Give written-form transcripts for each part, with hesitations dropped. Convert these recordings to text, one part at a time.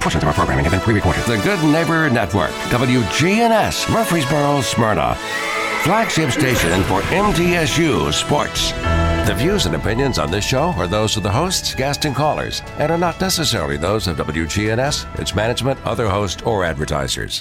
Portions of our programming have been pre-recorded. The Good Neighbor Network, WGNS, Murfreesboro, Smyrna. Flagship station for MTSU Sports. The views and opinions on this show are those of the hosts, guests, and callers, and are not necessarily those of WGNS, its management, other hosts, or advertisers.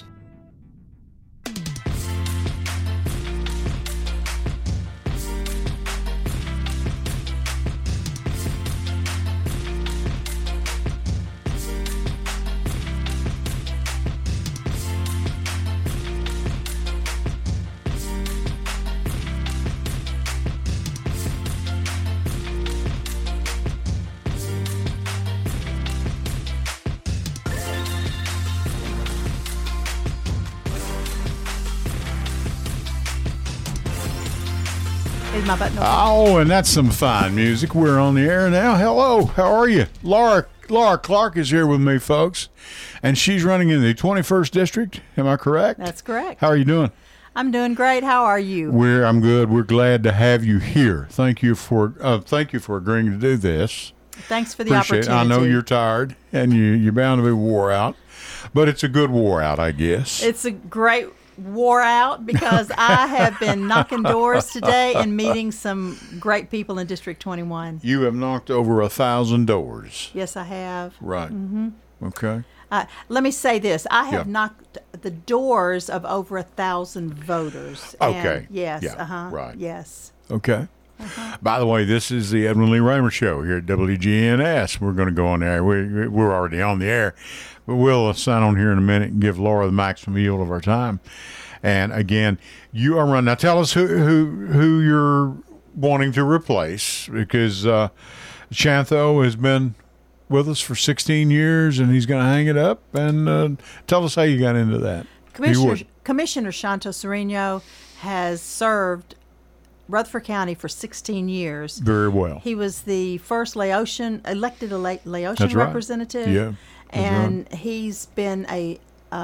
My button open. Oh, and that's some fine music. We're on the air now. Hello, how are you? Laura Clark is here with me, folks, and she's running in the 21st District. Am I correct? That's correct. How are you doing? I'm doing great. How are you? I'm good. We're glad to have you here. Thank you for agreeing to do this. Thanks for the Appreciate opportunity. it. I know you're tired and you're bound to be wore out, but it's a good wore out, I guess. It's a great wore out because I have been knocking doors today and meeting some great people in District 21. You have knocked over 1,000 doors. Yes, I have. Right. Mm-hmm. Okay. Let me say this. I have Yeah. knocked the doors of over 1,000 voters. Okay. And yes. Yeah. Right. Yes. Okay. By the way, this is the Edwin Lee Raymer Show here at WGNS. We're going to go on there. We're already on the air, but we'll sign on here in a minute and give Laura the maximum yield of our time. And again, you are running. Now, tell us who you're wanting to replace, because Chantho has been with us for 16 years, and he's going to hang it up. And tell us how you got into that. Commissioner Shanto Sereno has served Rutherford County for 16 years. Very well. He was the first elected Laotian That's right. representative. Yeah. And he's been a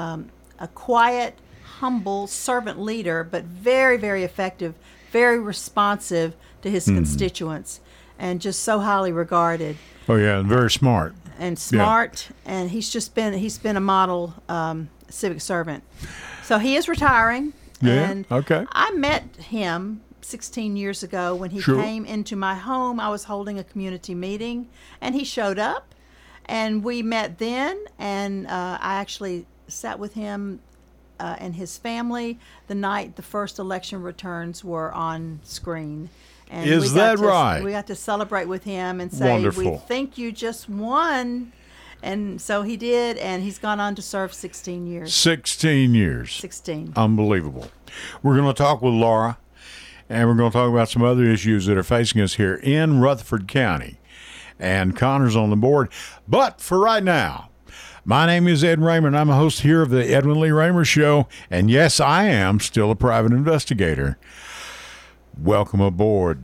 quiet, humble servant leader, but very, very effective, very responsive to his constituents, and just so highly regarded. Oh yeah, and very smart. And smart, and he's been a model civic servant. So he is retiring. Yeah. And Okay. I met him 16 years ago when he Sure. came into my home. I was holding a community meeting, and he showed up, and we met then, and I actually sat with him and his family the night the first election returns were on screen. And Is that right? We got to celebrate with him and say, Wonderful. "We think you just won." And so he did, and he's gone on to serve 16 years. 16 years. 16. Unbelievable. We're going to talk with Laura, and we're going to talk about some other issues that are facing us here in Rutherford County. And Connor's on the board. But for right now, my name is Ed Raymer, and I'm a host here of the Edwin Lee Raymer Show. And yes, I am still a private investigator. Welcome aboard.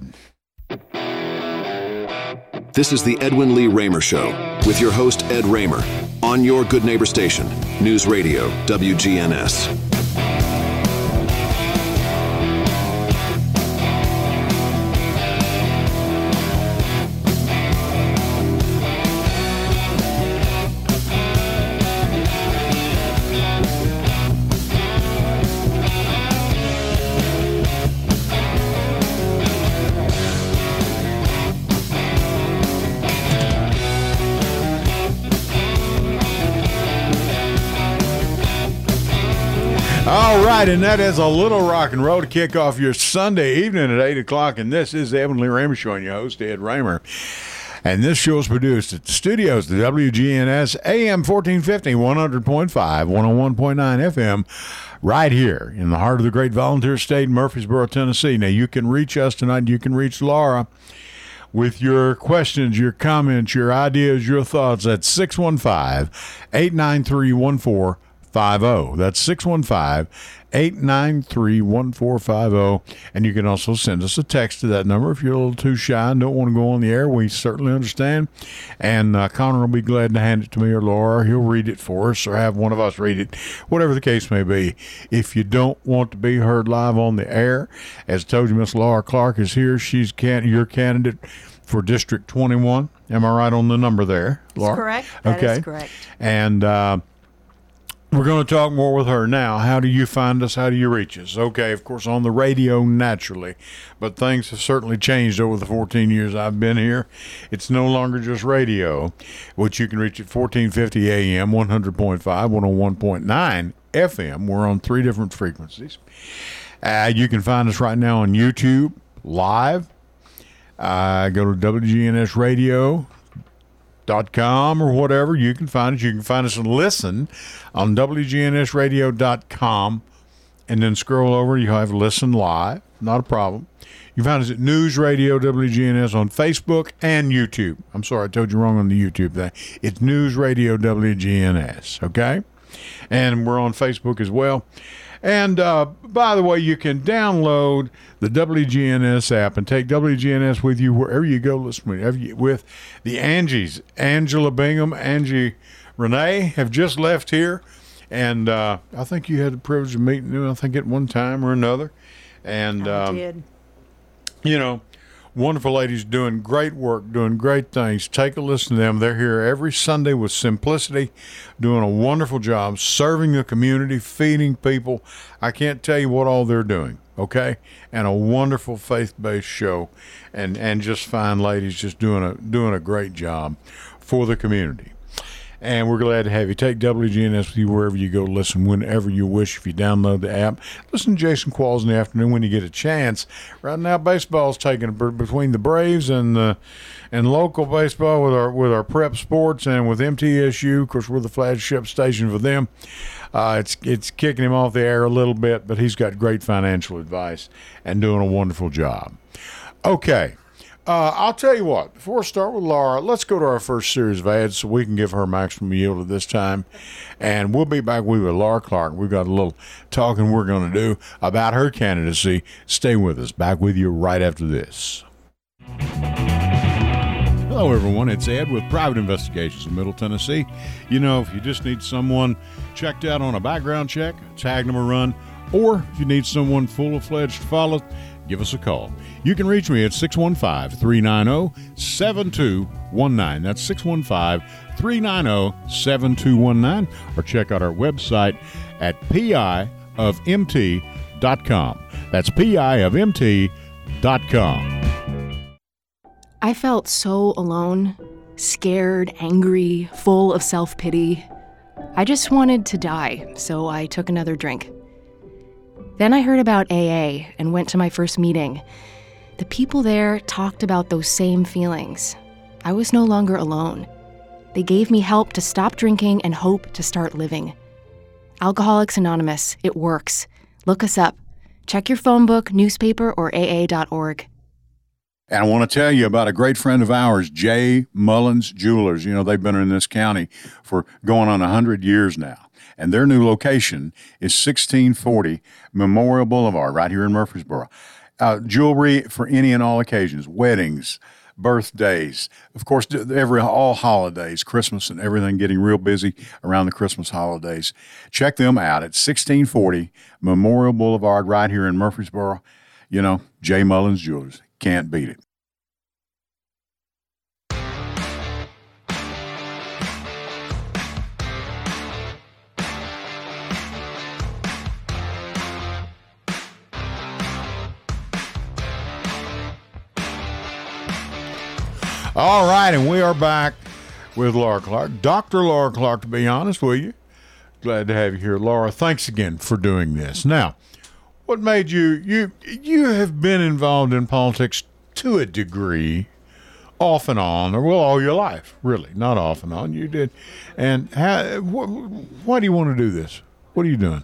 This is the Edwin Lee Raymer Show with your host, Ed Raymer, on your Good Neighbor station, News Radio, WGNS. All right, and that is a little rock and roll to kick off your Sunday evening at 8 o'clock. And this is the Edwin Lee Raymer Show, and your host, Ed Raymer. And this show is produced at the studios, the WGNS AM 1450, 100.5, 101.9 FM, right here in the heart of the great volunteer state, Murfreesboro, Tennessee. Now, you can reach us tonight. You can reach Laura with your questions, your comments, your ideas, your thoughts at 615-893-1450. That's 615-893-1450. And you can also send us a text to that number if you're a little too shy and don't want to go on the air. We certainly understand. And Connor will be glad to hand it to me or Laura. He'll read it for us or have one of us read it, whatever the case may be. If you don't want to be heard live on the air, as I told you, Miss Laura Clark is here. She's your candidate for District 21. Am I right on the number there, Laura? That's correct. That is correct. And we're going to talk more with her now. How do you find us? How do you reach us? Okay, of course, on the radio, naturally. But things have certainly changed over the 14 years I've been here. It's no longer just radio, which you can reach at 1450 AM, 100.5, 101.9 FM. We're on 3 different frequencies. You can find us right now on YouTube, live. Go to WGNSradio.com or whatever. You can find us. You can find us and listen on WGNSradio.com, and then scroll over. You have listen live. Not a problem. You can find us at News Radio WGNS on Facebook and YouTube. I'm sorry, I told you wrong on the YouTube thing. It's News Radio WGNS, okay? And we're on Facebook as well. And by the way, you can download the WGNS app and take WGNS with you wherever you go. Listen with the Angies. Angela Bingham, Angie Renee have just left here. And I think you had the privilege of meeting them, I think, at one time or another. And I did. You know, wonderful ladies doing great work, doing great things. Take a listen to them. They're here every Sunday with simplicity, doing a wonderful job, serving the community, feeding people. I can't tell you what all they're doing, okay? And a wonderful faith-based show, and just fine ladies just doing a great job for the community. And we're glad to have you. Take WGNS with you wherever you go. Listen whenever you wish. If you download the app, listen to Jason Qualls in the afternoon when you get a chance. Right now, baseball's taking between the Braves and local baseball with our prep sports and with MTSU. Of course, we're the flagship station for them. It's kicking him off the air a little bit, but he's got great financial advice and doing a wonderful job. Okay. I'll tell you what, before I start with Laura, let's go to our first series of ads so we can give her maximum yield at this time. And we'll be back with Laura Clark. We've got a little talking we're going to do about her candidacy. Stay with us. Back with you right after this. Hello, everyone. It's Ed with Private Investigations in Middle Tennessee. You know, if you just need someone checked out on a background check, tag them a run, or if you need someone full-fledged to follow, give us a call. You can reach me at 615-390-7219. That's 615-390-7219. Or check out our website at piofmt.com. That's piofmt.com. I felt so alone, scared, angry, full of self-pity. I just wanted to die, so I took another drink. Then I heard about AA and went to my first meeting. The people there talked about those same feelings. I was no longer alone. They gave me help to stop drinking and hope to start living. Alcoholics Anonymous, it works. Look us up. Check your phone book, newspaper, or AA.org. And I want to tell you about a great friend of ours, J. Mullins Jewelers. You know, they've been in this county for going on 100 years now. And their new location is 1640 Memorial Boulevard, right here in Murfreesboro. Jewelry for any and all occasions, weddings, birthdays, of course, all holidays, Christmas and everything, getting real busy around the Christmas holidays. Check them out at 1640 Memorial Boulevard, right here in Murfreesboro. You know, J. Mullins Jewelers. Can't beat it. All right, and we are back with Laura Clark. Dr. Laura Clark, to be honest with you. Glad to have you here. Laura, thanks again for doing this. Now, what made you have been involved in politics to a degree, off and on, or well, all your life, really, not off and on. You did. And why do you want to do this? What are you doing?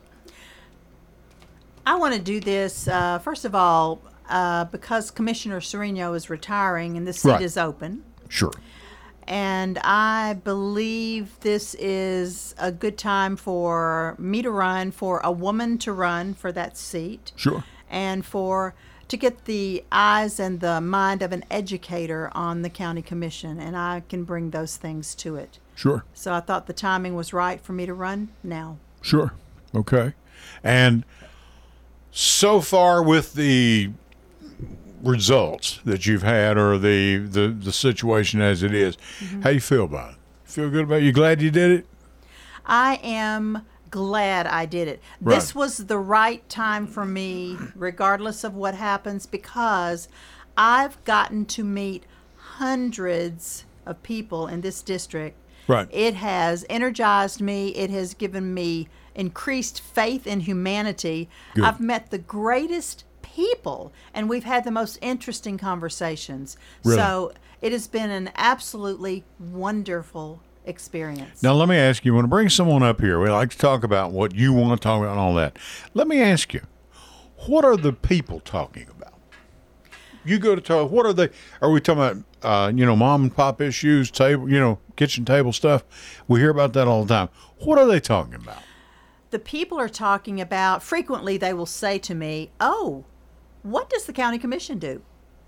I want to do this, first of all, because Commissioner Sereno is retiring and the seat is open. Sure. And I believe this is a good time for me to run, for a woman to run for that seat. Sure. And to get the eyes and the mind of an educator on the county commission, and I can bring those things to it. Sure. So I thought the timing was right for me to run now. Sure. Okay. And so far with the results that you've had, or the situation as it is. How do you feel about it? Feel good about it? You glad you did it? I am glad I did it. Right. This was the right time for me, regardless of what happens, because I've gotten to meet hundreds of people in this district. Right. It has energized me. It has given me increased faith in humanity. Good. I've met the greatest people, and we've had the most interesting conversations. Really? So it has been an absolutely wonderful experience. Now, let me ask you, when I bring someone up here, we like to talk about what you want to talk about and all that. Let me ask you, what are the people talking about? You go to talk, what are they? Are we talking about, mom and pop issues, table, kitchen table stuff? We hear about that all the time. What are they talking about? The people are talking about, frequently they will say to me, "Oh, what does the county commission do?"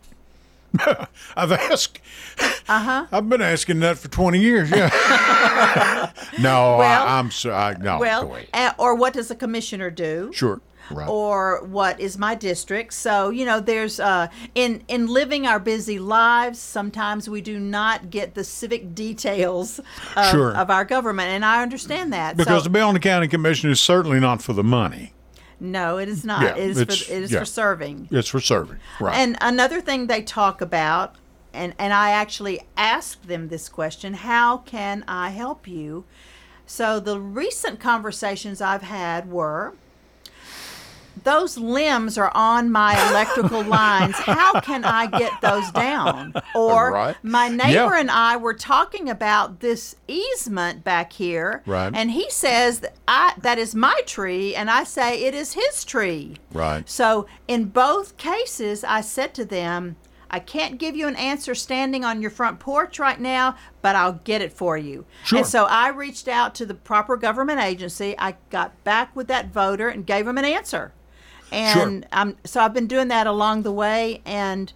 I've asked. I've been asking that for 20 years. Yeah. No, Well- I'm sorry. No. Well, go ahead. or what does the commissioner do? Sure. Right. Or what is my district? So, there's in living our busy lives, sometimes we do not get the civic details Sure. of our government, and I understand that. Because to So, be on the county commission is certainly not for the money. no, it is not. Yeah, it it's- is yeah. for serving. It's for serving. Right. And another thing they talk about, and I actually asked them this question: how can I help you? So the recent conversations I've had were, those limbs are on my electrical lines. How can I get those down? Or Right. my neighbor Yeah. and I were talking about this easement back here. Right. And he says that is my tree, and I say it is his tree. Right. So in both cases, I said to them, I can't give you an answer standing on your front porch right now, but I'll get it for you. Sure. And so I reached out to the proper government agency. I got back with that voter and gave him an answer. And so I've been doing that along the way. And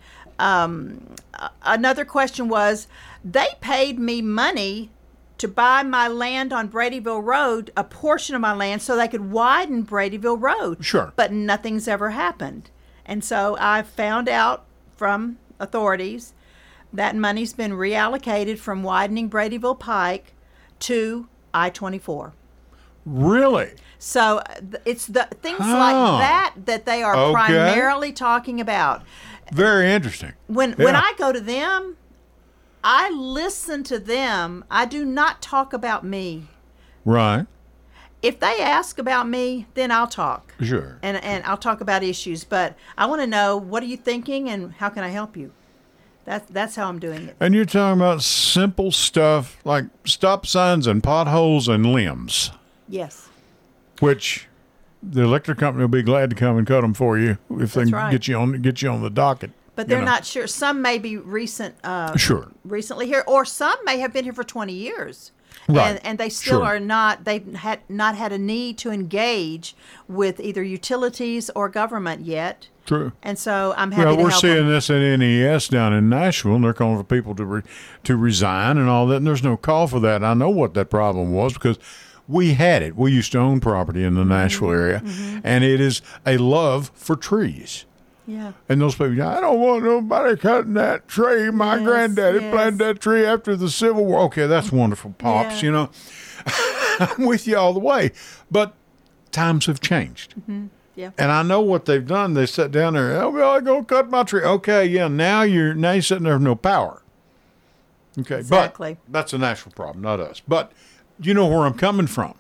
another question was, they paid me money to buy my land on Bradyville Road, a portion of my land, so they could widen Bradyville Road. Sure. But nothing's ever happened. And so I found out from authorities that money's been reallocated from widening Bradyville Pike to I-24. Really? So it's the things Huh. like that they are Okay. primarily talking about. Very interesting. When I go to them, I listen to them. I do not talk about me. Right. If they ask about me, then I'll talk. Sure. And I'll talk about issues. But I want to know, what are you thinking and how can I help you? That's how I'm doing it. And you're talking about simple stuff like stop signs and potholes and limbs, Yes. which the electric company will be glad to come and cut them for you if they That's can right. get you on the docket. But you they're know. not sure. Some may be Sure. recently here, or some may have been here for 20 years. Right. And they still Sure. are not, they've not had a need to engage with either utilities or government yet. True. And so I'm happy Well, to we're help seeing them. this at NES down in Nashville, and they're calling for people to resign and all that, and there's no call for that. I know what that problem was because we had it. We used to own property in the Nashville area, and it is a love for trees. Yeah. And those people, I don't want nobody cutting that tree. My Yes, granddaddy yes. planted that tree after the Civil War. Okay, that's wonderful, Pops, Yeah. I'm with you all the way. But times have changed. Yeah. And I know what they've done. They sat down there, oh, well, I'm going to cut my tree. Okay, yeah, now you're sitting there with no power. Okay, Exactly. but that's a national problem, not us. But you know where I'm coming from.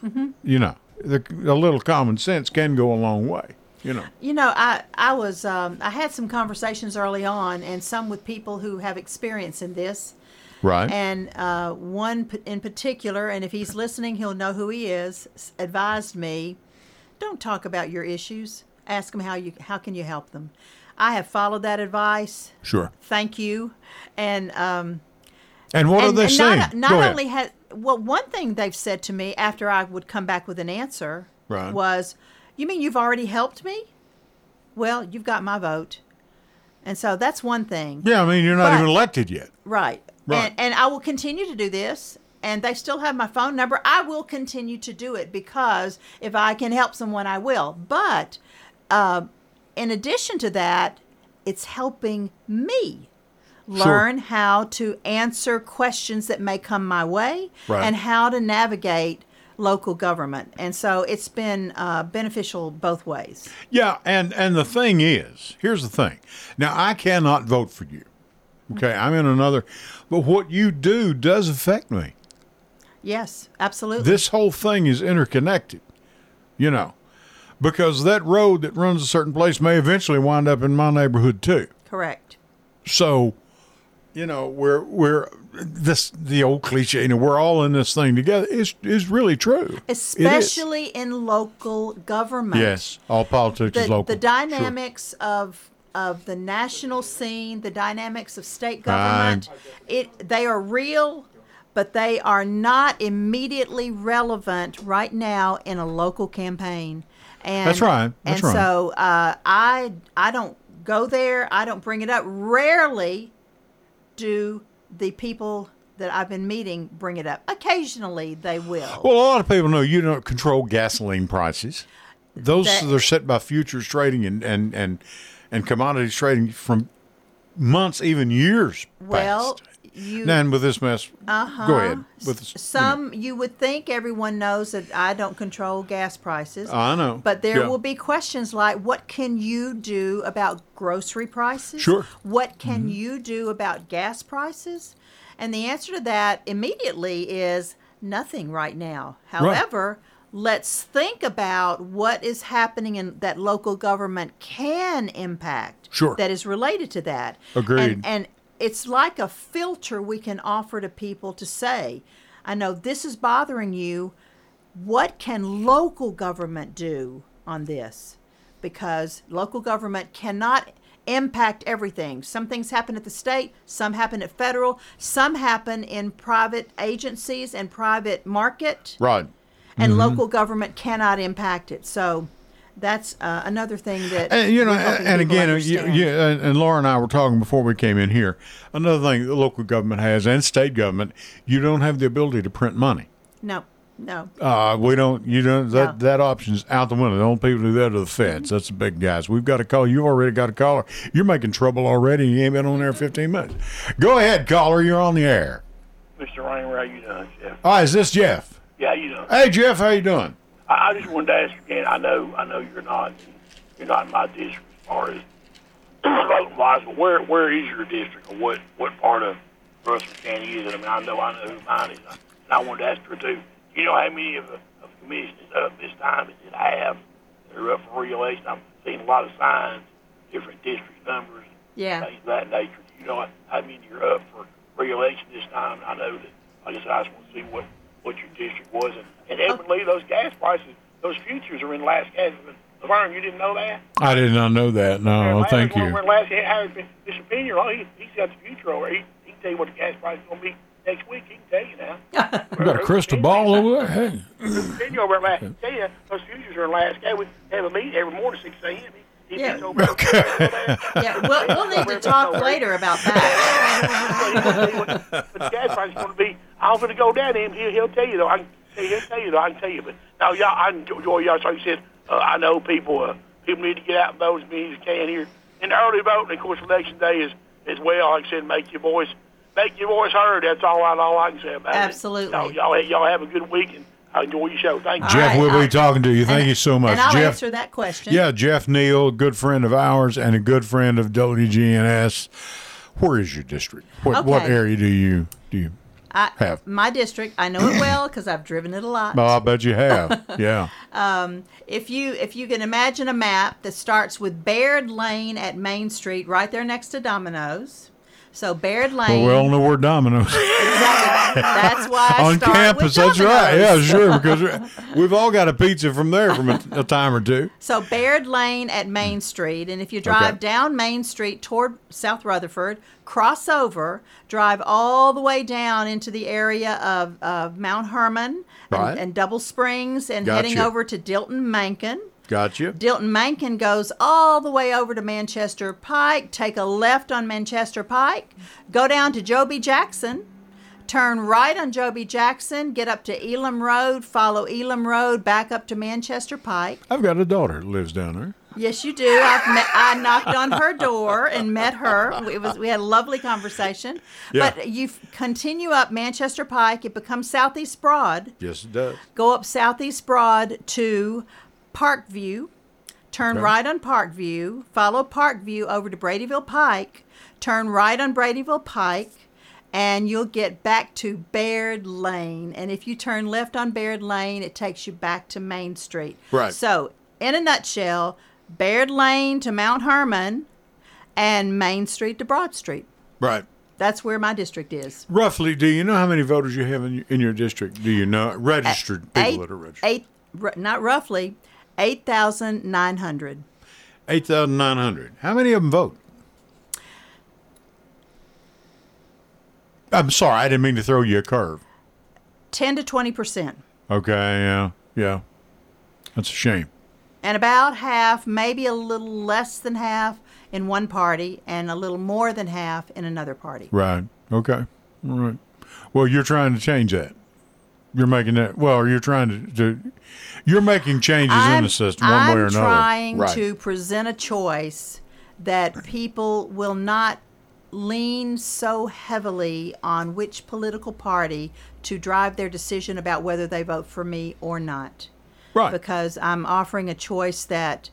A little common sense can go a long way. I was I had some conversations early on, and some with people who have experience in this. Right. And one in particular, and if he's listening, he'll know who he is, advised me, don't talk about your issues. Ask them how can you help them. I have followed that advice. Sure. Thank you. And what are they saying? Not Go ahead. only one thing they've said to me after I would come back with an answer Right. was, you mean you've already helped me? Well, you've got my vote. And so that's one thing. Yeah, I mean, you're not But- even elected yet. Right. Right. And I will continue to do this. And they still have my phone number. I will continue to do it because if I can help someone, I will. But in addition to that, it's helping me learn how to answer questions that may come my way and how to navigate local government. And so it's been beneficial both ways. Yeah, and the thing is, here's the thing. Now, I cannot vote for you. Okay, I'm in another, but what you do does affect me. Yes, absolutely. This whole thing is interconnected, because that road that runs a certain place may eventually wind up in my neighborhood too. Correct. So, we're the old cliche, we're all in this thing together is really true. Especially in local government. Yes, all politics is local. The dynamics of the national scene, the dynamics of state government, they are real, but they are not immediately relevant right now in a local campaign. And, That's right. So I don't go there. I don't bring it up. Rarely do the people that I've been meeting bring it up. Occasionally they will. Well, a lot of people know you don't control gasoline prices. Those are set by futures trading and commodities trading from months, even years past. And with this mess, go ahead. You would think everyone knows that I don't control gas prices. I know. But there will be questions like, what can you do about grocery prices? Sure. What can you do about gas prices? And the answer to that immediately is nothing right now. However, let's think about what is happening in that local government can impact. Sure. That is related to that. Agreed. And it's like a filter we can offer to people to say, I know this is bothering you. What can local government do on this? Because local government cannot impact everything. Some things happen at the state, some happen at federal, some happen in private agencies and private market. Right. And local government cannot impact it. So that's another thing that and again, and Laura and I were talking before we came in here. Another thing the local government has and state government, you don't have the ability to print money. No. We don't. You don't. That option's out the window. The only people who do that are the feds. That's the big guys. We've got a caller. You already got a caller. You're making trouble already. You ain't been on there 15 minutes. Go ahead, caller. You're on the air. Mr. Ranger, how you doing, Jeff? Is this Jeff? Yeah, how you doing? Hey, Jeff, how you doing? I just wanted to ask again. I know you're not in my district as far as voting wise, but where is your district, or what part of Russell County is it? I mean, I know who mine is, and I wanted to ask her too. You know how many of the commission is up this time? Is it half? They're up for re-election. I'm seeing a lot of signs, different district numbers, things of that nature. You know how many you're up for re-election this time? I know that. Like I said, I just want to see what your district was. And evidently, those gas prices, those futures are in last gas. Laverne, you didn't know that? I did not know that. No, thank you. Mr. Pena, he's got the future over. He can tell you what the gas price is going to be next week. He can tell you now. We got a crystal ball over there. Hey. Mr. Pena over at last. Tell you, those futures are in last gas. We have a meeting every morning at 6 a.m. We'll need to talk later about that. But the gas price is going to be, I'm going to go down to him. He'll tell you, though. I can tell you. But now, y'all, I enjoy y'all. So he said, I know people need to get out and vote as many as they can here. And the early voting, of course, election day is well. Like I said, make your voice heard. That's all I can say about Absolutely. it. Y'all have a good week, and I enjoy your show. Thank you. Jeff, we'll be talking to you. Thank you so much. And I'll Jeff, answer that question. Yeah, Jeff Neal, a good friend of ours and a good friend of WGNS. Where is your district? What area do you have? My district, I know it well because I've driven it a lot. Oh, I bet you have. Yeah. If you can imagine a map that starts with Baird Lane at Main Street, right there next to Domino's. So Baird Lane. Well, we all know where Domino's. Exactly. That's why I on start campus. with Domino's. That's right. Yeah, sure. Because we've all got a pizza from there from a time or two. So Baird Lane at Main Street, and if you drive down Main Street toward South Rutherford, cross over, drive all the way down into the area of Mount Herman and Double Springs, and heading over to Dilton-Mankin. Gotcha. Dilton-Mankin goes all the way over to Manchester Pike. Take a left on Manchester Pike. Go down to Joby Jackson. Turn right on Joby Jackson. Get up to Elam Road. Follow Elam Road back up to Manchester Pike. I've got a daughter that lives down there. Yes, you do. I knocked on her door and met her. We had a lovely conversation. Yeah. But you continue up Manchester Pike. It becomes Southeast Broad. Yes, it does. Go up Southeast Broad to Parkview. Turn right on Parkview. Follow Parkview over to Bradyville Pike. Turn right on Bradyville Pike. And you'll get back to Baird Lane. And if you turn left on Baird Lane, it takes you back to Main Street. Right. So, in a nutshell, Baird Lane to Mount Herman and Main Street to Broad Street. Right. That's where my district is. Roughly, do you know how many voters you have in your district? Do you know? Registered people that are registered. Not roughly, 8,900. 8,900. How many of them vote? I'm sorry, I didn't mean to throw you a curve. 10 to 20%. Okay, yeah. That's a shame. And about half, maybe a little less than half in one party and a little more than half in another party. Right. Okay. All right. Well, you're trying to change that. You're making that. Well, you're trying to you're making changes in the system one way or another. I'm trying to present a choice that people will not lean so heavily on which political party to drive their decision about whether they vote for me or not. Right. Because I'm offering a choice that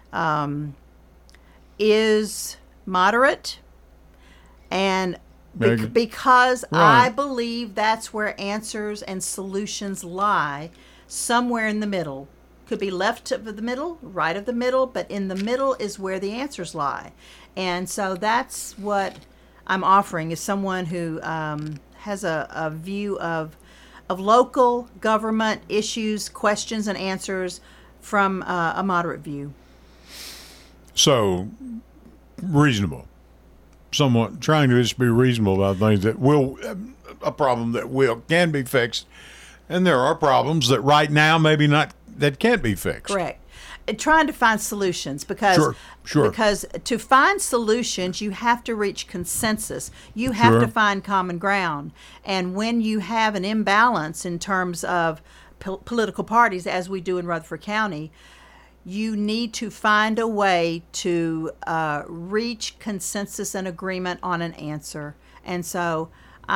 is moderate and because I believe that's where answers and solutions lie, somewhere in the middle. Could be left of the middle, right of the middle, but in the middle is where the answers lie. And so that's what I'm offering, is someone who has a view of local government issues, questions, and answers from a moderate view. So, reasonable. Somewhat trying to just be reasonable about things that a problem that can be fixed. And there are problems that right now maybe not, that can't be fixed. Correct. Trying to find solutions because because to find solutions you have to reach consensus. You have to find common ground. And when you have an imbalance in terms of political parties, as we do in Rutherford County, you need to find a way to reach consensus and agreement on an answer. And so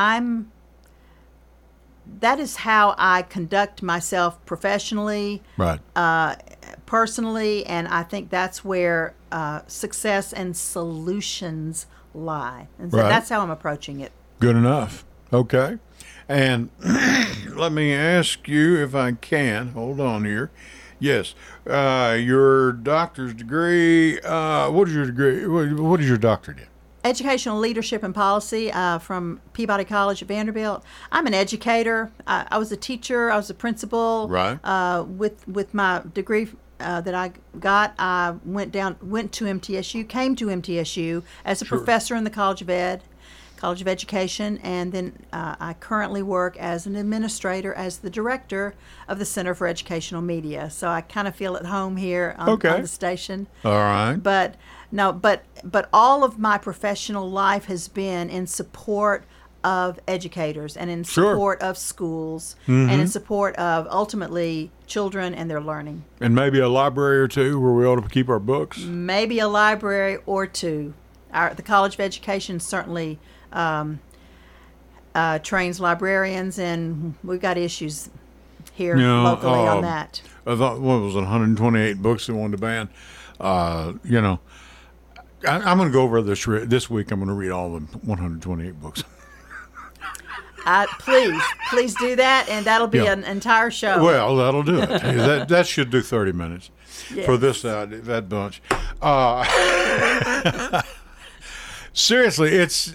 that is how I conduct myself professionally, right? Personally, and I think that's where success and solutions lie. And so that's how I'm approaching it. Good enough. Okay. And let me ask you if I can. Hold on here. Yes. Your doctor's degree. What is your degree? What is your doctorate in? Educational Leadership and Policy from Peabody College at Vanderbilt. I'm an educator. I was a teacher. I was a principal. Right. With my degree that I got, I went to MTSU, came to MTSU as a professor in the College of Education, and then I currently work as an administrator, as the director of the Center for Educational Media. So I kind of feel at home here on the station. All right. But all of my professional life has been in support of educators and in support of schools and in support of ultimately children and their learning. And maybe a library or two where we ought to keep our books. Maybe a library or two. The College of Education certainly trains librarians, and we've got issues here locally on that. I thought, what was it, 128 books they wanted to ban? I'm going to go over this week. I'm going to read all the 128 books. Please do that, and that'll be an entire show. Well, that'll do it. that should do 30 minutes for this that bunch. Seriously, it's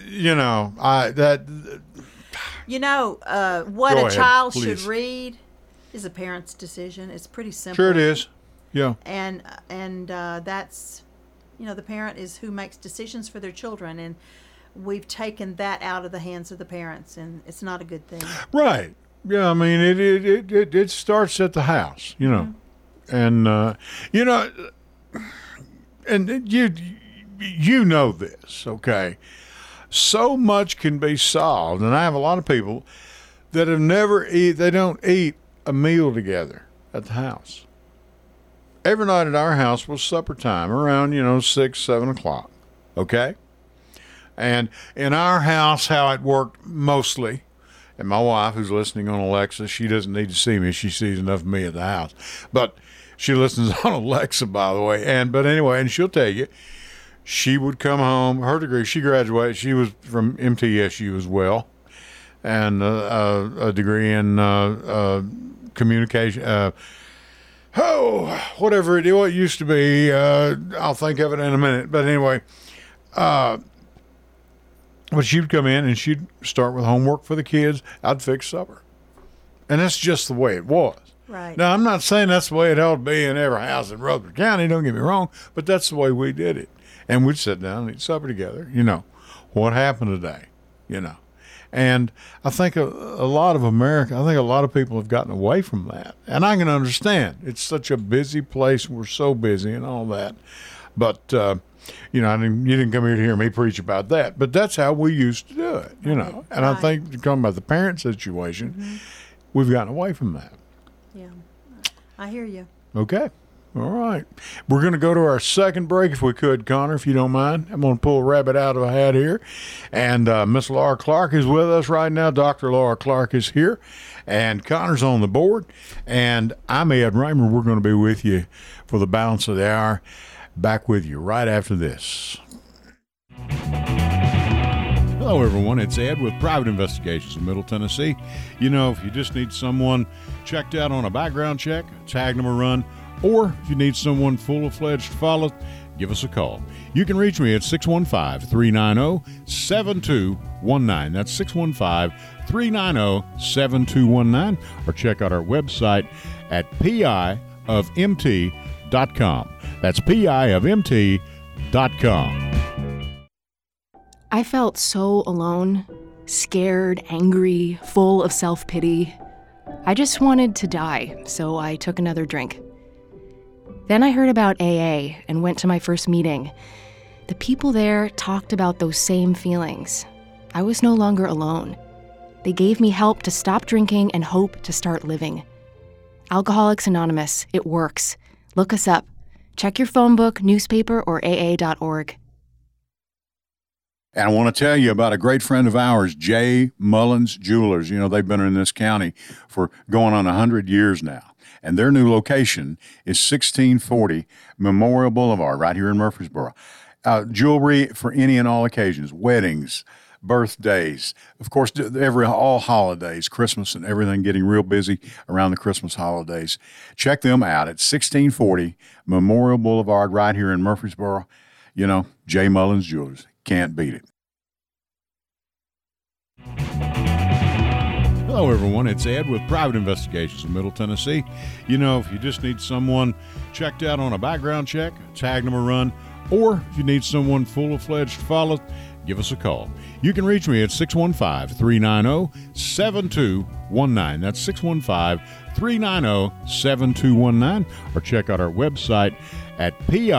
what a child should read is a parent's decision. It's pretty simple. Sure, it is. Yeah. And that's the parent is who makes decisions for their children, and we've taken that out of the hands of the parents, and it's not a good thing. Right. Yeah. I mean, it starts at the house, and and you know this, okay? So much can be solved, and I have a lot of people that they don't eat a meal together at the house. every night at our house was supper time around, 6, 7 o'clock. Okay? And in our house, how it worked mostly, and my wife, who's listening on Alexa, she doesn't need to see me. She sees enough of me at the house. But she listens on Alexa, by the way. But anyway, and she'll tell you, she would come home. Her degree, she graduated. She was from MTSU as well, and a degree in communication. Whatever it used to be. I'll think of it in a minute. But anyway, but she'd come in and she'd start with homework for the kids. I'd fix supper, and that's just the way it was. Right. Now, I'm not saying that's the way it ought to be in every house in Rutherford County. Don't get me wrong, but that's the way we did it. And we'd sit down and eat supper together. What happened today? And I think a lot of America, I think a lot of people have gotten away from that. And I can understand. It's such a busy place. We're so busy and all that. But, you didn't come here to hear me preach about that. But that's how we used to do it, And I think, talking about the parent situation, we've gotten away from that. Yeah. I hear you. Okay. All right. We're going to go to our second break, if we could, Connor, if you don't mind. I'm going to pull a rabbit out of a hat here. And Miss Laura Clark is with us right now. Dr. Laura Clark is here. And Connor's on the board. And I'm Ed Raymer. We're going to be with you for the balance of the hour. Back with you right after this. Hello, everyone. It's Ed with Private Investigations in Middle Tennessee. If you just need someone checked out on a background check, tag them a run, or if you need someone full-fledged to follow, give us a call. You can reach me at 615-390-7219. That's 615-390-7219. Or check out our website at piofmt.com. That's piofmt.com. I felt so alone, scared, angry, full of self-pity. I just wanted to die, so I took another drink. Then I heard about AA and went to my first meeting. The people there talked about those same feelings. I was no longer alone. They gave me help to stop drinking and hope to start living. Alcoholics Anonymous, it works. Look us up. Check your phone book, newspaper, or AA.org. And I want to tell you about a great friend of ours, J. Mullins Jewelers. They've been in this county for going on 100 years now. And their new location is 1640 Memorial Boulevard, right here in Murfreesboro. Jewelry for any and all occasions, weddings, birthdays, of course, all holidays, Christmas and everything, getting real busy around the Christmas holidays. Check them out at 1640 Memorial Boulevard, right here in Murfreesboro. J. Mullins Jewelers. Can't beat it. Hello, everyone. It's Ed with Private Investigations in Middle Tennessee. If you just need someone checked out on a background check, tag them a run, or if you need someone full-fledged to follow, give us a call. You can reach me at 615-390-7219. That's 615-390-7219. Or check out our website at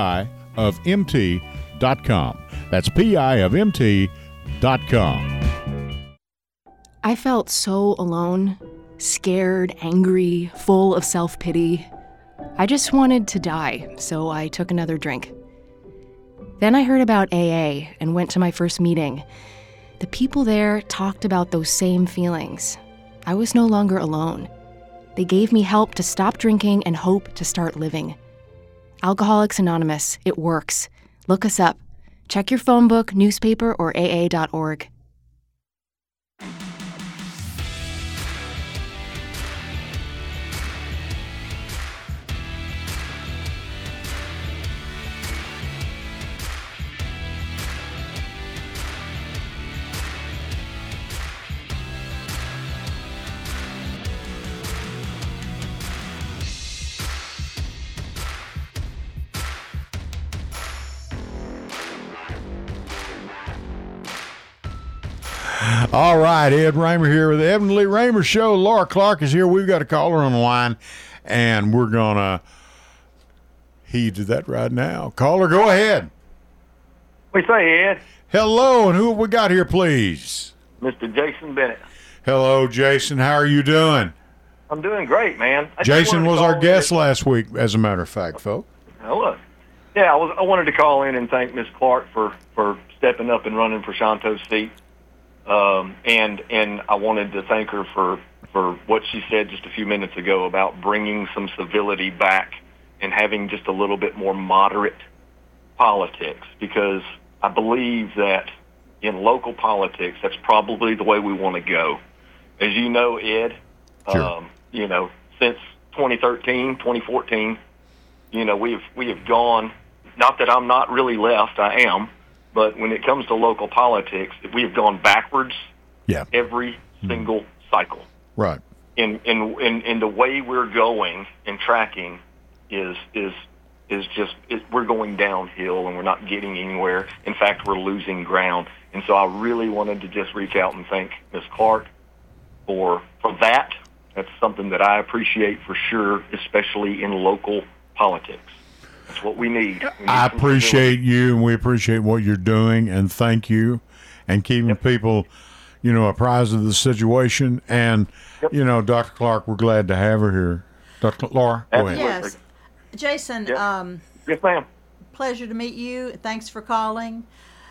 piofmt.com. That's piofmt.com. I felt so alone, scared, angry, full of self-pity. I just wanted to die, so I took another drink. Then I heard about AA and went to my first meeting. The people there talked about those same feelings. I was no longer alone. They gave me help to stop drinking and hope to start living. Alcoholics Anonymous, it works. Look us up. Check your phone book, newspaper, or AA.org. All right, Ed Raymer here with the Ed and Lee Raymer Show. Laura Clark is here. We've got a caller on the line, and we're going to heed to that right now. Caller, go ahead. What do you say, Ed? Hello, and who have we got here, please? Mr. Jason Bennett. Hello, Jason. How are you doing? I'm doing great, man. Jason was our guest last week, as a matter of fact, folks. Hello. Yeah, I wanted to call in and thank Miss Clark for stepping up and running for Shanto's seat. And I wanted to thank her for what she said just a few minutes ago about bringing some civility back and having just a little bit more moderate politics, because I believe that in local politics, that's probably the way we want to go. As you know, Ed, Sure. Since 2013, 2014, we have gone, not that I'm not really left, I am, but when it comes to local politics, we have gone backwards every single cycle. Right. And the way we're going and tracking is just we're going downhill, and we're not getting anywhere. In fact, we're losing ground. And so I really wanted to just reach out and thank Ms. Clark for that. That's something that I appreciate for sure, especially in local politics. That's what we need. I appreciate you, and we appreciate what you're doing, and thank you, and keeping people, apprised of the situation. And, Dr. Clark, we're glad to have her here. Dr. Laura, go ahead. Yes. Jason, yes, ma'am. Pleasure to meet you. Thanks for calling.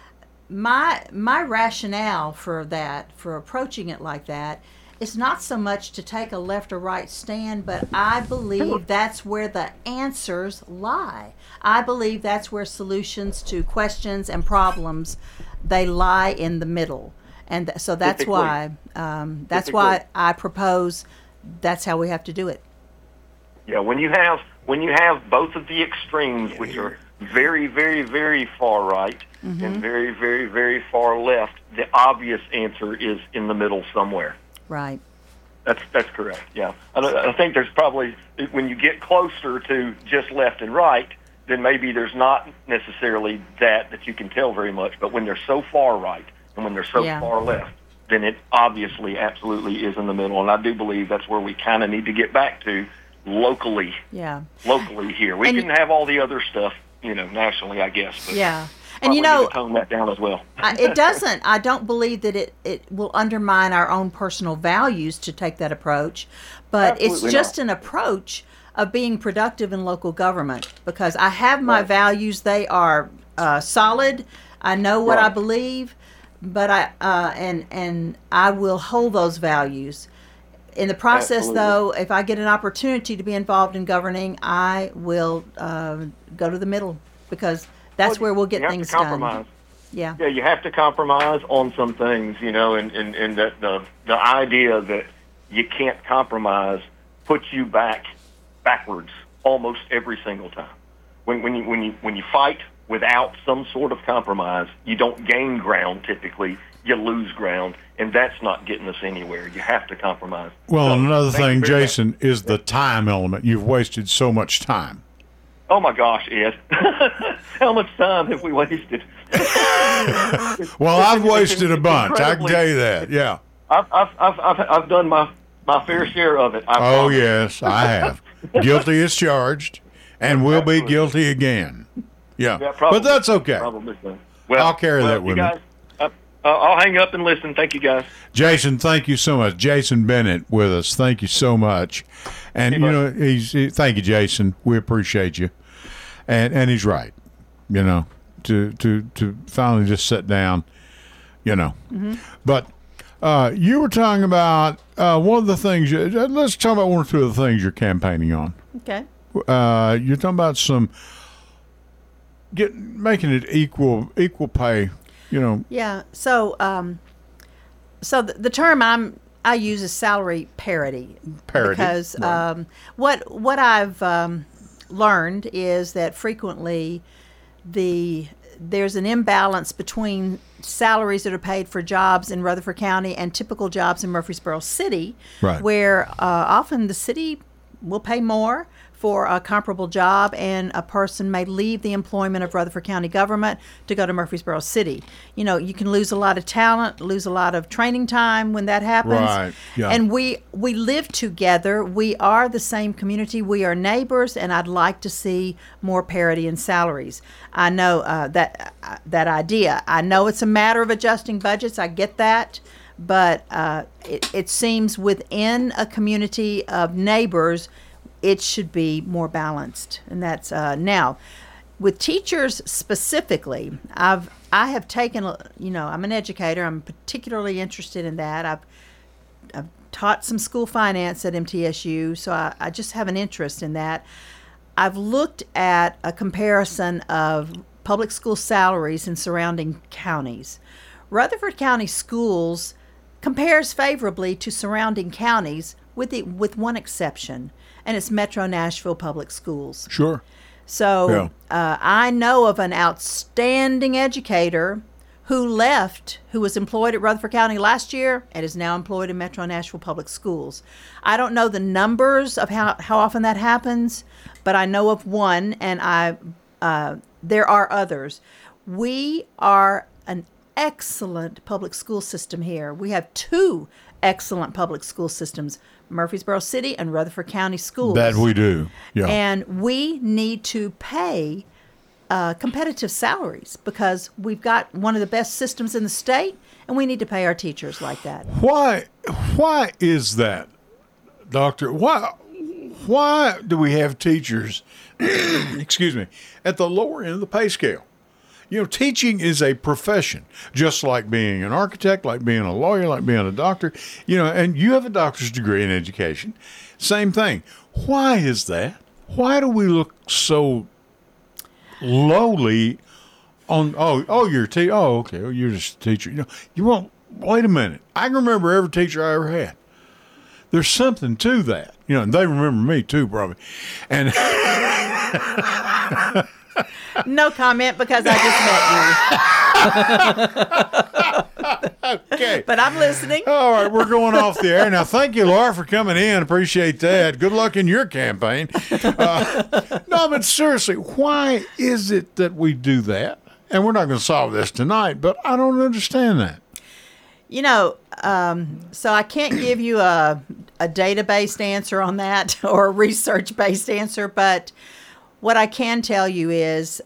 My rationale for approaching it like that, it's not so much to take a left or right stand, but I believe that's where the answers lie. I believe that's where solutions to questions and problems, they lie in the middle. And so that's why I propose that's how we have to do it. Yeah, when you have both of the extremes, which are very, very, very far right and very, very, very far left, the obvious answer is in the middle somewhere. Right. That's correct. Yeah, I think there's probably, when you get closer to just left and right, then maybe there's not necessarily that you can tell very much. But when they're so far right and when they're so far left, then it obviously absolutely is in the middle. And I do believe that's where we kind of need to get back to locally. Yeah. Locally here, we can have all the other stuff, nationally, I guess. But and need to tone that down as well. It doesn't. I don't believe that it will undermine our own personal values to take that approach, but Absolutely it's just not. an approach of being productive in local government, because I have my values. They are solid. I know what I believe, but I will hold those values. In the process, though, if I get an opportunity to be involved in governing, I will go to the middle, because that's where we'll get things done. Yeah. Yeah, you have to compromise on some things, and that the idea that you can't compromise puts you backwards almost every single time. When you fight without some sort of compromise, you don't gain ground typically. You lose ground, and that's not getting us anywhere. You have to compromise. Well, So, another thank you thing, very much. Jason, is the time element. You've wasted so much time. Oh my gosh, Ed! How much time have we wasted? Well, I've wasted a bunch. I can Incredibly. tell you that. Yeah. I've done my fair share of it. I Oh, promise. yes, I have. Guilty as charged, and will be guilty again. Yeah. Yeah, probably, But that's okay. Probably so. Well, I'll carry that you with me. guys, I'll hang up and listen. Thank you, guys. Jason, thank you so much. Jason Bennett with us. Thank you so much. And, thank you, Jason. We appreciate you. And he's right, to finally just sit down, But you were talking about one of the things, let's talk about one or two of the things you're campaigning on. Okay. You're talking about making it equal pay, Yeah. So, the term I use is salary parity. Parity, Because right. what I've learned is that frequently there's an imbalance between salaries that are paid for jobs in Rutherford County and typical jobs in Murfreesboro City, Right. where often the city will pay more for a comparable job, and a person may leave the employment of Rutherford County government to go to Murfreesboro City. You can lose a lot of talent, lose a lot of training time when that happens. Right, yeah. And we live together. We are the same community. We are neighbors, and I'd like to see more parity in salaries. I know that idea. I know it's a matter of adjusting budgets. I get that. but it seems within a community of neighbors, it should be more balanced. And that's now with teachers specifically. I have taken, I'm an educator. I'm particularly interested in that. I've taught some school finance at MTSU, so I just have an interest in that. I've looked at a comparison of public school salaries in surrounding counties. Rutherford County Schools compares favorably to surrounding counties with one exception, and it's Metro Nashville Public Schools. Sure. So I know of an outstanding educator who was employed at Rutherford County last year and is now employed in Metro Nashville Public Schools. I don't know the numbers of how often that happens, but I know of one, and there are others. We are an excellent public school system here. We have two excellent public school systems, Murfreesboro City and Rutherford County Schools. That we do, yeah. And we need to pay competitive salaries because we've got one of the best systems in the state, and we need to pay our teachers like that. Why is that, Doctor? Why do we have teachers, excuse me, at the lower end of the pay scale? Teaching is a profession, just like being an architect, like being a lawyer, like being a doctor, and you have a doctor's degree in education. Same thing. Why is that? Why do we look so lowly on, you're a teacher. Oh, okay. Oh, you're just a teacher. You won't, wait a minute. I can remember every teacher I ever had. There's something to that, and they remember me too, probably. And no comment because I just met you. Okay. But I'm listening. All right, we're going off the air. Now, thank you, Laura, for coming in. Appreciate that. Good luck in your campaign. No, but seriously, why is it that we do that? And we're not going to solve this tonight, but I don't understand that. So I can't give you a data-based answer on that or a research-based answer, but what I can tell you is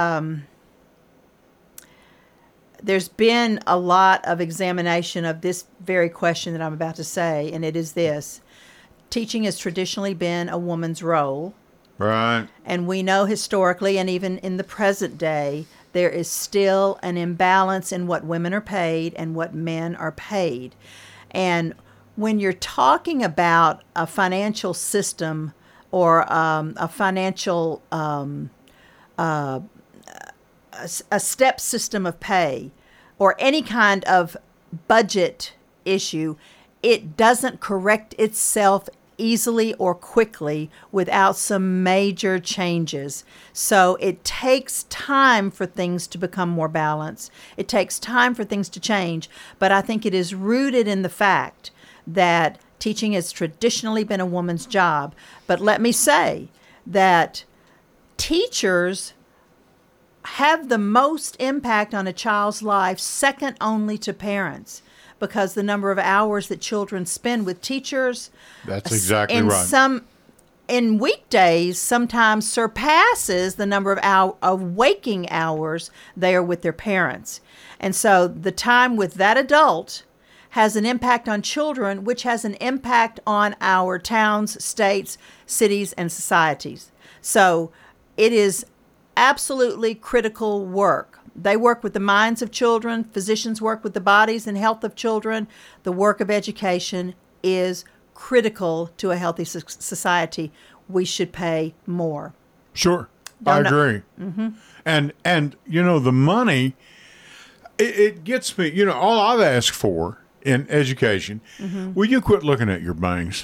there's been a lot of examination of this very question that I'm about to say, and it is this. Teaching has traditionally been a woman's role. Right. And we know historically, and even in the present day, there is still an imbalance in what women are paid and what men are paid. And when you're talking about a financial system or a financial a step system of pay or any kind of budget issue, it doesn't correct itself easily or quickly without some major changes. So it takes time for things to become more balanced. It takes time for things to change, but I think it is rooted in the fact that teaching has traditionally been a woman's job. But let me say that teachers have the most impact on a child's life, second only to parents, because the number of hours that children spend with teachers, that's exactly right. In weekdays, sometimes surpasses the number of waking hours they are with their parents. And so the time with that adult has an impact on children, which has an impact on our towns, states, cities, and societies. So it is absolutely critical work. They work with the minds of children. Physicians work with the bodies and health of children. The work of education is critical to a healthy society. We should pay more. Sure, I agree. Mm-hmm. And the money, it gets me. All I've asked for in education, will you quit looking at your bangs?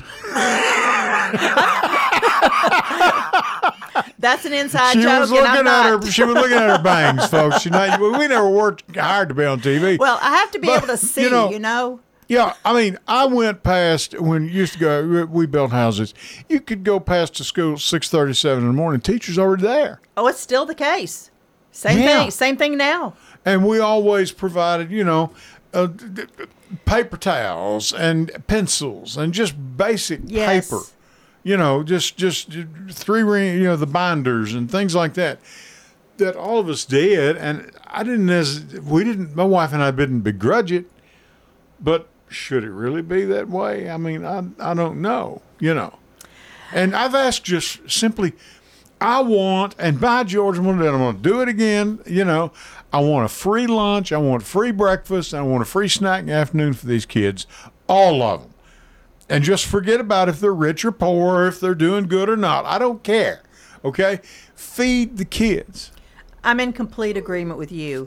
That's an inside joke, and I'm not. She was looking at her bangs, folks. We never worked hard to be on TV. Well, I have to be able to see, Yeah, I mean, I went past, when you used to go, we built houses, you could go past the school at 6:37 in the morning, teachers already there. Oh, it's still the case. Same thing now. And we always provided, paper towels and pencils and just basic paper. Just 3-ring, the binders and things like that all of us did. And my wife and I didn't begrudge it, but should it really be that way? I mean, I don't know, And I've asked just simply, I want, and by George, I'm going to do it again, I want a free lunch, I want free breakfast, I want a free snack in the afternoon for these kids, all of them. And just forget about if they're rich or poor, if they're doing good or not. I don't care, okay? Feed the kids. I'm in complete agreement with you.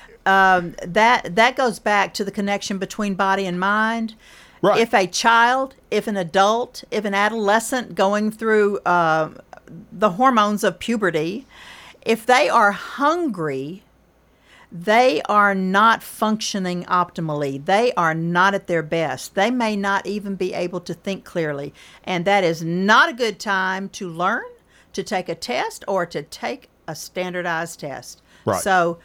That goes back to the connection between body and mind. Right. If a child, if an adult, if an adolescent going through the hormones of puberty, if they are hungry, they are not functioning optimally. They are not at their best. They may not even be able to think clearly. And that is not a good time to learn, to take a test, or to take a standardized test. Right. So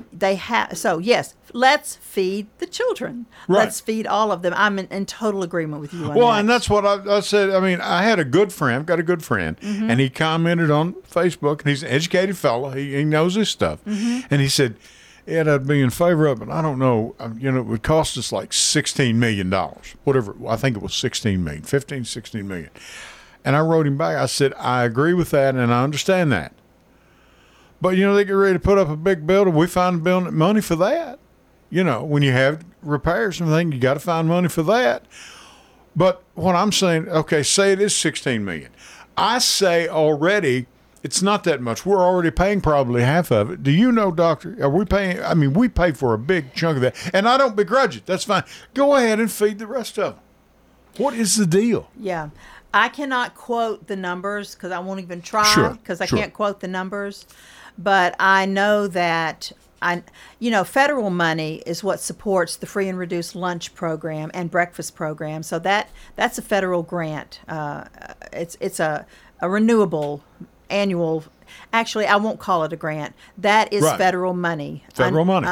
yes, let's feed the children. Right. Let's feed all of them. I'm in total agreement with you on Well, that. and that's what I said. I mean, I had a good friend, I've got a good friend, and he commented on Facebook, and he's an educated fellow. He knows his stuff. And he said, Ed, I'd be in favor of it. I don't know. It would cost us like $16 million, whatever. I think it was 16 million, 15, 16 million. And I wrote him back. I said, I agree with that, and I understand that. But, they get ready to put up a big building. We find money for that. When you have repairs and everything, you got to find money for that. But what I'm saying, okay, say it is $16 million. I say already it's not that much. We're already paying probably half of it. Do you know, Doctor, are we paying? I mean, we pay for a big chunk of that. And I don't begrudge it. That's fine. Go ahead and feed the rest of them. What is the deal? Yeah. I cannot quote the numbers because I won't even try because I can't quote the numbers. But I know that federal money is what supports the free and reduced lunch program and breakfast program. So that's a federal grant. It's a renewable annual. Actually, I won't call it a grant. That is federal money. Federal money.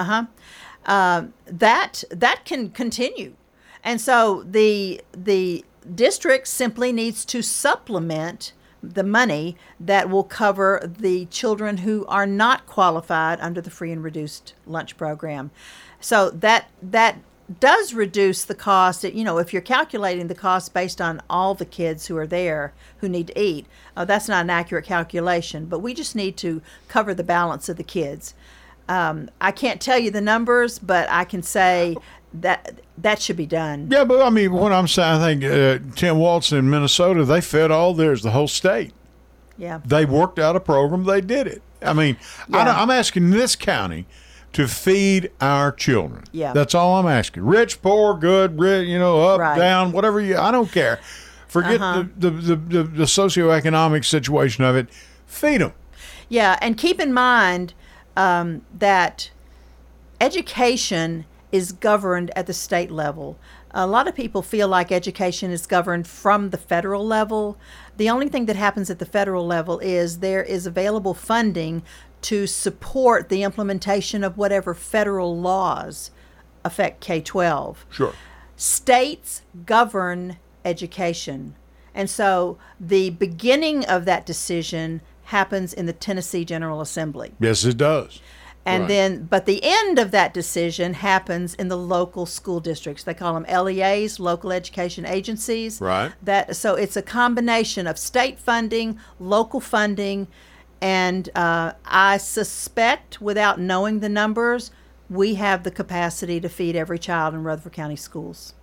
That can continue, and so the district simply needs to supplement the money that will cover the children who are not qualified under the free and reduced lunch program. So that does reduce the cost. If you're calculating the cost based on all the kids who are there who need to eat, that's not an accurate calculation, but we just need to cover the balance of the kids. I can't tell you the numbers, but I can say that should be done. Yeah, but I mean, what I'm saying, I think Tim Walton in Minnesota, they fed all theirs, the whole state. Yeah. They worked out a program. They did it. I mean, I'm asking this county to feed our children. Yeah. That's all I'm asking. Rich, poor, good, up, down, whatever I don't care. Forget the socioeconomic situation of it. Feed them. Yeah, and keep in mind that education is governed at the state level. A lot of people feel like education is governed from the federal level. The only thing that happens at the federal level is there is available funding to support the implementation of whatever federal laws affect K-12. Sure. States govern education. And so the beginning of that decision happens in the Tennessee General Assembly. Yes, it does. And but the end of that decision happens in the local school districts. They call them LEAs, local education agencies. Right. So it's a combination of state funding, local funding, and I suspect, without knowing the numbers, we have the capacity to feed every child in Rutherford County schools.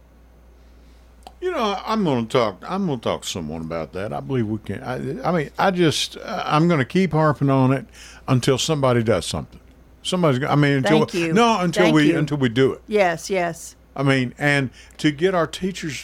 I'm going to talk to someone about that. I believe we can. I'm going to keep harping on it until somebody does something. Until we do it. Yes. I mean, and to get our teachers,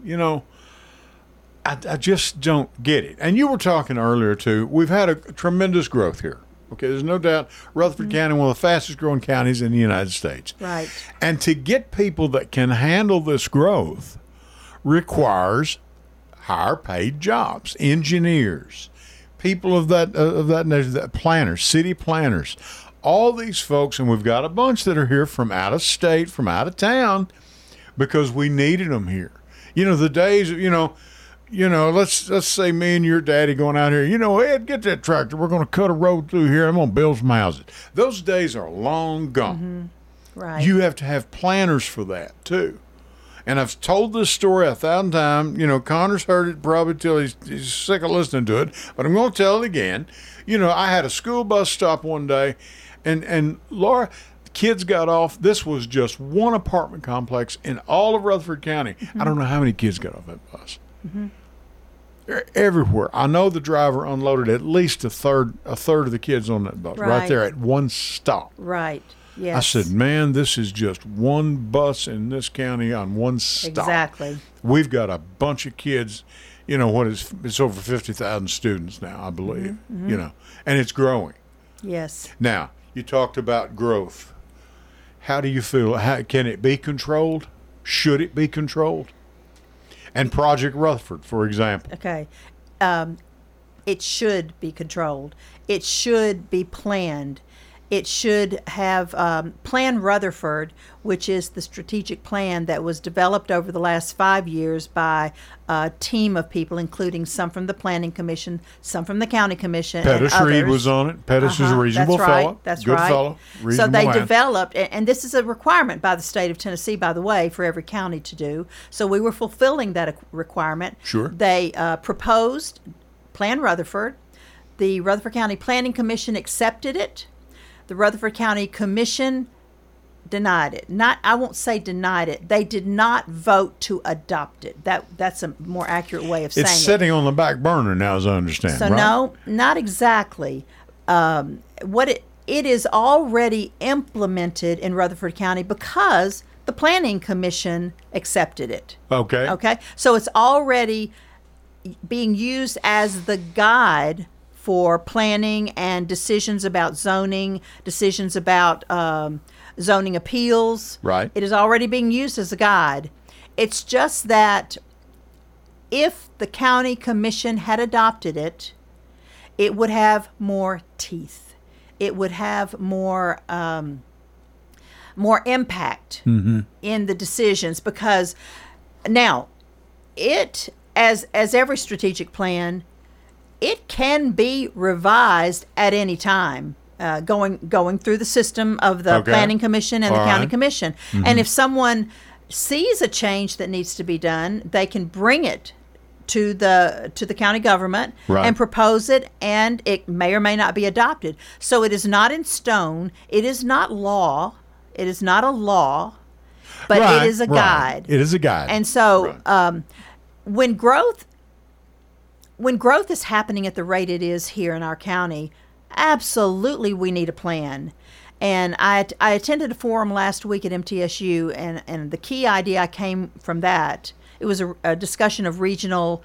I just don't get it. And you were talking earlier too. We've had a tremendous growth here. Okay, there's no doubt Rutherford County, one of the fastest growing counties in the United States. Right. And to get people that can handle this growth requires higher paid jobs, engineers, people of that nature, planners, city planners. All these folks, and we've got a bunch that are here from out of state, from out of town, because we needed them here. The days of, let's say me and your daddy going out here, Ed, get that tractor. We're going to cut a road through here. I'm going to build some houses. Those days are long gone. Mm-hmm. Right. You have to have planners for that, too. And I've told this story 1,000 times. You know, Connor's heard it probably till he's sick of listening to it, but I'm going to tell it again. You know, I had a school bus stop one day, and Laura, kids got off. This was just one apartment complex in all of Rutherford County. I don't know how many kids got off that bus. They're everywhere. I know the driver unloaded at least a third of the kids on that bus right there at one stop. Right. Yes. I said, man, this is just one bus in this county on one stop. Exactly. We've got a bunch of kids. You know what is? It's over 50,000 students now, I believe. You know, and it's growing. Yes. Now, you talked about growth. How do you feel? Can it be controlled? Should it be controlled? And Project Rutherford, for example. Okay. It should be controlled. It should be planned. It should have Plan Rutherford, which is the strategic plan that was developed over the last 5 years by a team of people, including some from the Planning Commission, some from the County Commission, Pettis and Reed others. was on it. Pettis is a reasonable That's right. fellow. That's Good right. fellow. So Reasonable they man. developed, and this is a requirement by the state of Tennessee, by the way, for every county to do. So we were fulfilling that requirement. Sure. They proposed Plan Rutherford. The Rutherford County Planning Commission accepted it. The Rutherford County Commission denied it. I won't say denied it. They did not vote to adopt it. That's a more accurate way of saying it. It's sitting on the back burner now, as I understand. So right? no, not exactly. It is already implemented in Rutherford County because the Planning Commission accepted it. Okay. Okay. So it's already being used as the guide for planning and decisions about zoning, decisions about zoning appeals. Right. It is already being used as a guide. It's just that if the county commission had adopted it, it would have more teeth. It would have more impact in the decisions, because now it, as every strategic plan, it can be revised at any time, going through the system of the Planning Commission and the County Commission. And if someone sees a change that needs to be done, they can bring it to the county government and propose it, and it may or may not be adopted. So it is not in stone. It is not law. It is not a law, but it is a guide. It is a guide. And so when growth is happening at the rate it is here in our county, absolutely we need a plan. And I attended a forum last week at MTSU, and the key idea I came from that, it was a discussion of regional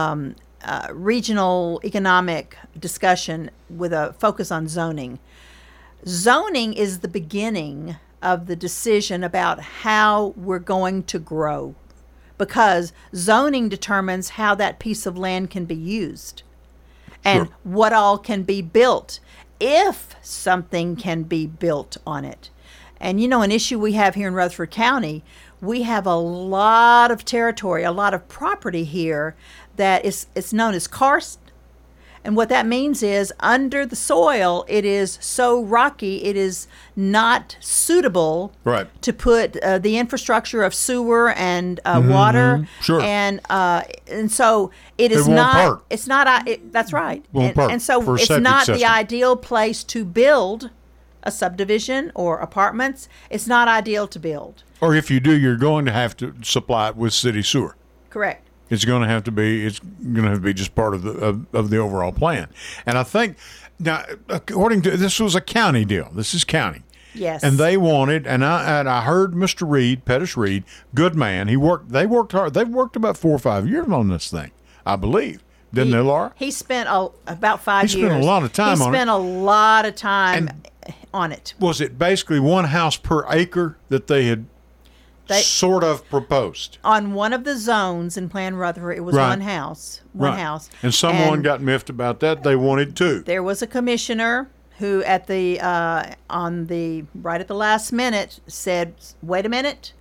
economic discussion with a focus on zoning. Zoning is the beginning of the decision about how we're going to grow, because zoning determines how that piece of land can be used and what all can be built, if something can be built on it. And you know, an issue we have here in Rutherford County, we have a lot of territory, a lot of property here that it's known as karst. And what that means is, under the soil, it is so rocky, it is not suitable to put the infrastructure of sewer and water. Sure. And so it is not. It's not. That's right. And so it's not the ideal place to build a subdivision or apartments. It's not ideal to build. Or if you do, you're going to have to supply it with city sewer. Correct. It's going to have to be just part of the overall plan. And I think now, according to this, was a county deal. This is county. Yes. And they wanted, and I heard Mr. Reed, Pettis Reed, good man. They worked hard. They've worked about 4 or 5 years on this thing, I believe. Didn't they, Laura? He spent about 5 years. He spent a lot of time on it. He spent a lot of time on it. Was it basically one house per acre that they had sort of proposed? On one of the zones in Plan Rutherford, it was one house. One house. And someone got miffed about that. They wanted 2. There was a commissioner who right at the last minute said, wait a minute,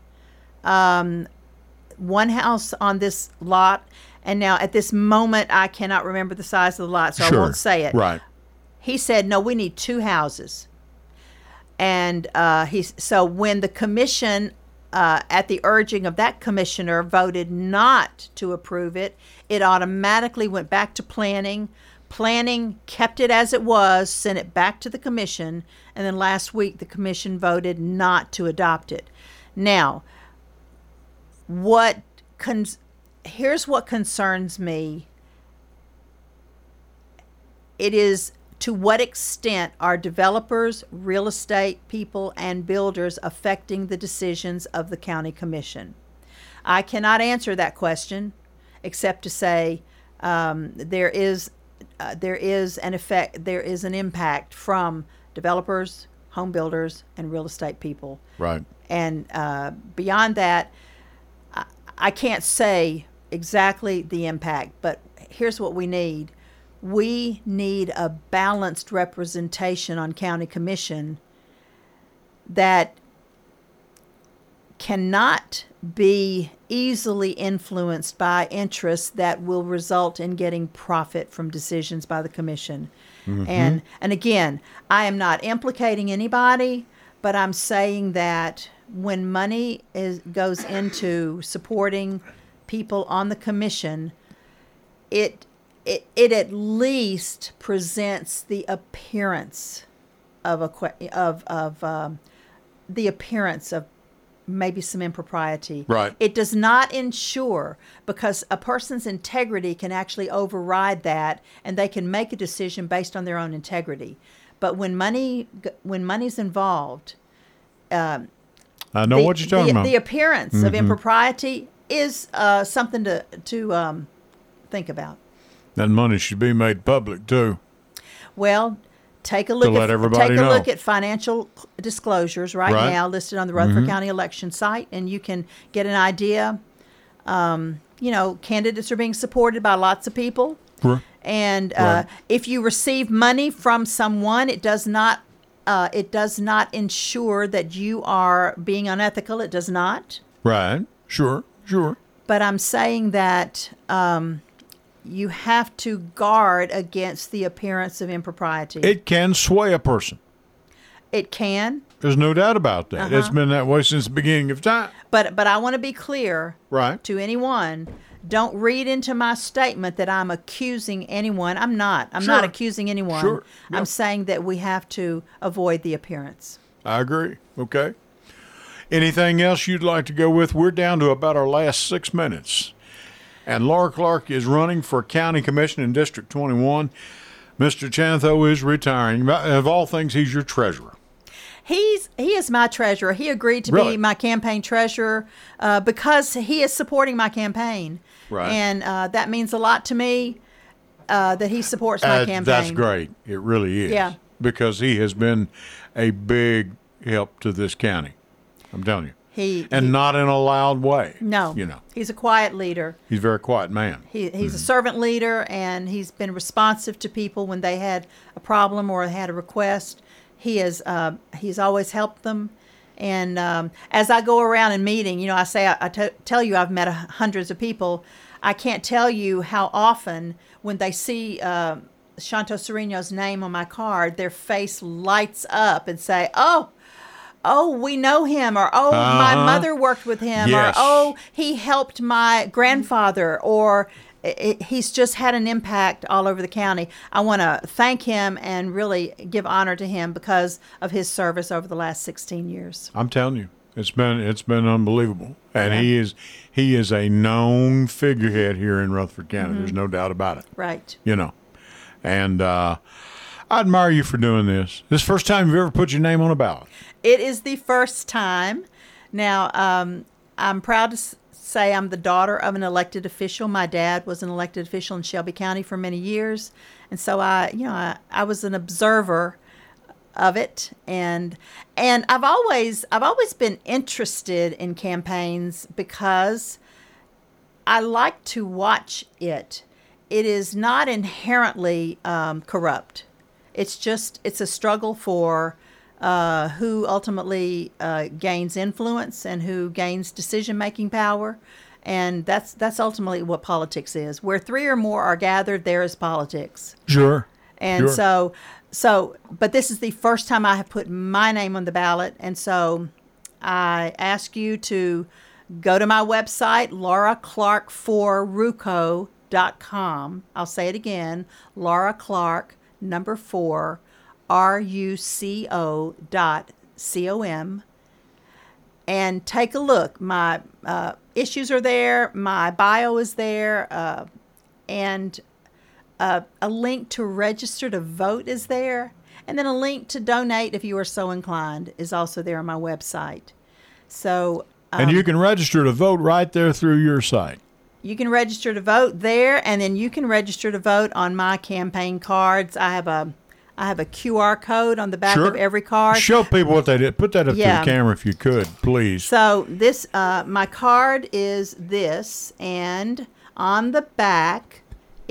one house on this lot, and now at this moment I cannot remember the size of the lot, so I won't say it. Right. He said, no, we need 2 houses. And so when the commission at the urging of that commissioner, voted not to approve it. It automatically went back to planning. Planning kept it as it was, sent it back to the commission, and then last week the commission voted not to adopt it. Now, here's what concerns me. It is, to what extent are developers, real estate people, and builders affecting the decisions of the county commission? I cannot answer that question except to say there is an effect, there is an impact from developers, home builders, and real estate people. Right. And beyond that, I can't say exactly the impact, but here's what we need. We need a balanced representation on county commission that cannot be easily influenced by interests that will result in getting profit from decisions by the commission. Mm-hmm. And again, I am not implicating anybody, but I'm saying that when money goes into supporting people on the commission, it at least presents the appearance of maybe some impropriety. Right. It does not ensure, because a person's integrity can actually override that, and they can make a decision based on their own integrity. But when money's involved, I know what you're talking about. The appearance of impropriety is something to think about. That money should be made public too. Well, take a look at financial disclosures right now listed on the Rutherford County election site, and you can get an idea. Candidates are being supported by lots of people, and if you receive money from someone, it does not ensure that you are being unethical. It does not. Right. Sure. But I'm saying that you have to guard against the appearance of impropriety. It can sway a person. It can. There's no doubt about that. It's been that way since the beginning of time. But I want to be clear to anyone. Don't read into my statement that I'm accusing anyone. I'm not. I'm not accusing anyone. Sure. Yep. I'm saying that we have to avoid the appearance. I agree. Okay. Anything else you'd like to go with? We're down to about our last 6 minutes. And Laura Clark is running for county commission in District 21. Mr. Chantho is retiring. Of all things, he's your treasurer. He is my treasurer. He agreed to be my campaign treasurer because he is supporting my campaign. Right. And that means a lot to me that he supports my campaign. That's great. It really is. Yeah. Because he has been a big help to this county. I'm telling you. Not in a loud way. No. He's a quiet leader. He's a very quiet man. He's a servant leader, and he's been responsive to people when they had a problem or had a request. He's always helped them. And as I go around in meeting, I tell you I've met hundreds of people. I can't tell you how often when they see Shanto Serino's name on my card, their face lights up and say, oh, we know him, or my mother worked with him, yes. Or he helped my grandfather, or he's just had an impact all over the county. I want to thank him and really give honor to him because of his service over the last 16 years. I'm telling you, it's been unbelievable, and he is a known figurehead here in Rutherford County. There's no doubt about it. Right. And I admire you for doing this. This is the first time you've ever put your name on a ballot. It is the first time. Now, I'm proud to say I'm the daughter of an elected official. My dad was an elected official in Shelby County for many years, and so I was an observer of it, and I've always been interested in campaigns because I like to watch it. It is not inherently corrupt. It's a struggle for who ultimately gains influence and who gains decision-making power. And that's ultimately what politics is. Where three or more are gathered, there is politics. Sure. And but this is the first time I have put my name on the ballot. And so I ask you to go to my website, lauraclark4ruco.com. I'll say it again, Laura Clark, number 4, RUCO.com. And take a look. My issues are there. My bio is there. And a link to register to vote is there. And then a link to donate, if you are so inclined, is also there on my website. So, and you can register to vote right there through your site. You can register to vote there, and then you can register to vote on my campaign cards. I have a QR code on the back of every card. Show people what they did. Put that up to the camera if you could, please. So this, my card is this, and on the back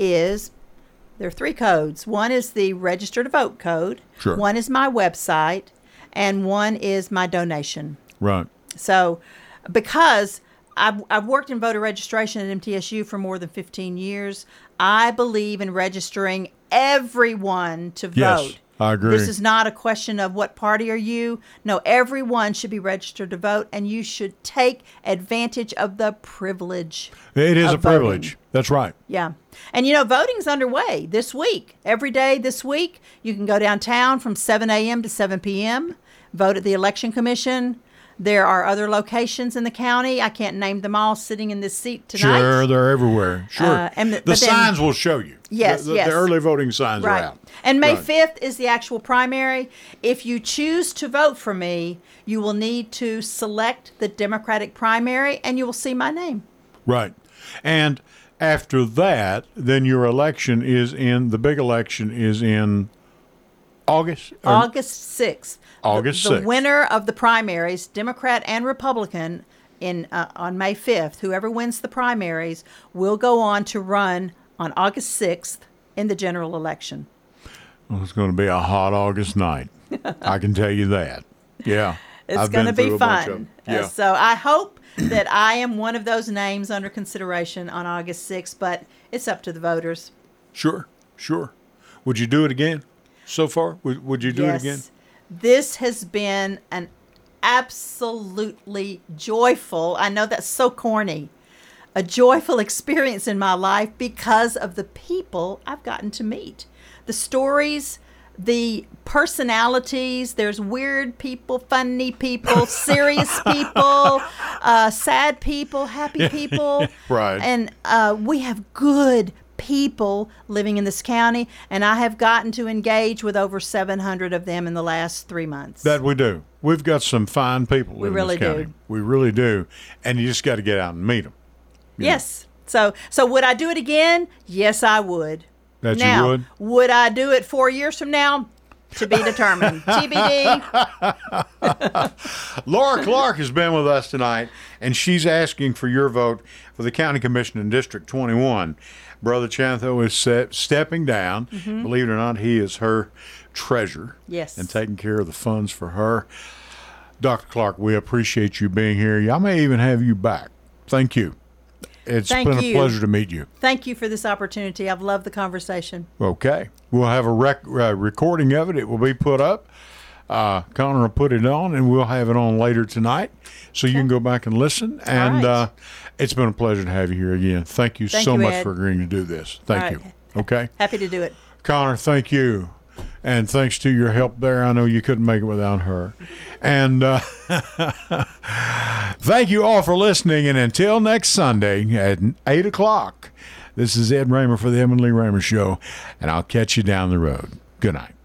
there are 3 codes. One is the register to vote code. Sure. One is my website, and one is my donation. Right. So, because I've worked in voter registration at MTSU for more than 15 years, I believe in registering everyone to vote. Yes, I agree. This is not a question of what party are you. No, everyone should be registered to vote, and you should take advantage of the privilege. It is a privilege. Voting. That's right. Yeah. And, voting's underway this week. Every day this week, you can go downtown from 7 a.m. to 7 p.m., vote at the Election Commission. There are other locations in the county. I can't name them all sitting in this seat tonight. Sure, they're everywhere. Sure. The signs will show you. Yes, The early voting signs are out. And May 5th is the actual primary. If you choose to vote for me, you will need to select the Democratic primary, and you will see my name. Right. And after that, then your election the big election is in August? August 6th. August 6th. The winner of the primaries, Democrat and Republican, on May 5th, whoever wins the primaries, will go on to run on August 6th in the general election. Well, it's going to be a hot August night. I can tell you that. Yeah. It's going to be fun. So I hope that I am one of those names under consideration on August 6th, but it's up to the voters. Sure. Would you do it again so far? Would you do it again? This has been an absolutely joyful, I know that's so corny, a joyful experience in my life because of the people I've gotten to meet. The stories, the personalities, there's weird people, funny people, serious people, sad people, happy people. Right. And we have good people living in this county, and I have gotten to engage with over 700 of them in the last 3 months. That we do. We've got some fine people living in this county. We really do. And you just got to get out and meet them. Yes. So would I do it again? Yes, I would. You would? Would I do it 4 years from now? To be determined. TBD. Laura Clark has been with us tonight, and she's asking for your vote for the county commission in District 21. Brother Chantho is stepping down. Mm-hmm. Believe it or not, he is her treasurer. Yes. And taking care of the funds for her. Dr. Clark, we appreciate you being here. I may even have you back. Thank you. It's been a pleasure to meet you. Thank you for this opportunity. I've loved the conversation. Okay. We'll have a recording of it. It will be put up. Connor will put it on, and we'll have it on later tonight, so you can go back and listen. And it's been a pleasure to have you here again. Thank you so much for agreeing to do this. Thank you. Okay? Happy to do it. Connor, thank you. And thanks to your help there, I know you couldn't make it without her. And thank you all for listening. And until next Sunday at 8 o'clock, this is Ed Raymer for the Edwin Lee Raymer Show, and I'll catch you down the road. Good night.